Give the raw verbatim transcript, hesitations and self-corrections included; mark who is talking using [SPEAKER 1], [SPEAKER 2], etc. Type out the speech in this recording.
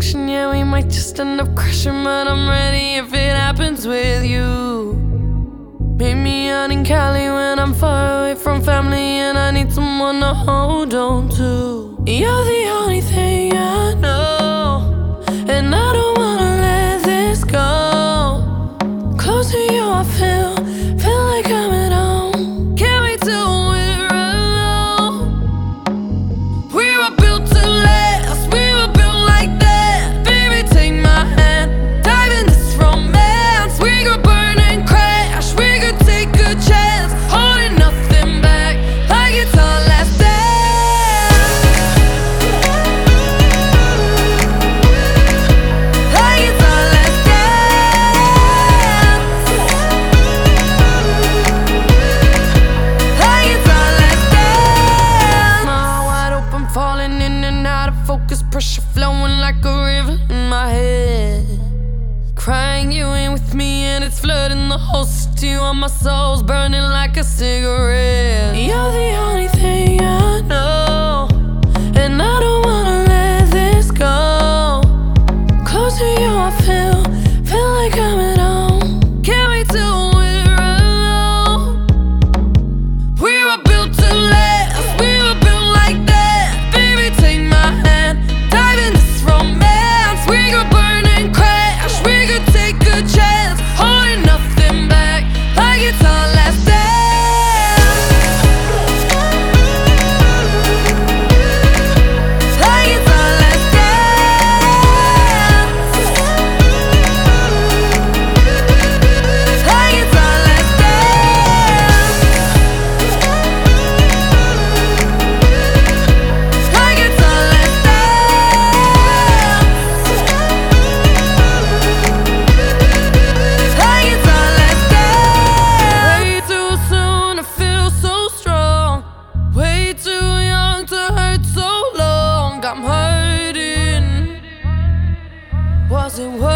[SPEAKER 1] attraction, yeah, we might just end up crashing, but I'm ready if it happens with you. Meet me out in Cali when I'm far away from family and I need someone to hold on to. You're the only thing I know, and I don't wanna let this go. Close to you I feel, feel like I'm at home. Can't wait till we're alone. We were built to last, we were built like that. Baby, take my hand, dive in this romance. We could burn and crash, we could take a chance, holding nothing back, like it's our last dance. Like it's our last dance. Like it's our last dance. My heart wide open, falling in and out of focus, pressure flowing like a river in my head. Crying you ain't with me and it's flooding the whole city while my soul's burning like a cigarette. You're the only thing I know, and I don't wanna let this go. Close to you I feel, feel like I'm at home. Can't wait till we're alone. We were built to last, we were built like that. Baby, take my hand, dive in this romance. We could burn and crash, we could take a chance, holding nothing back, like it's our last dance. Like it's our last dance. Like it's our last dance. Like it's our last dance. Like it's our last dance. Way too soon to feel so strong, way too young to hurt so long. I'm hurting. Was it worth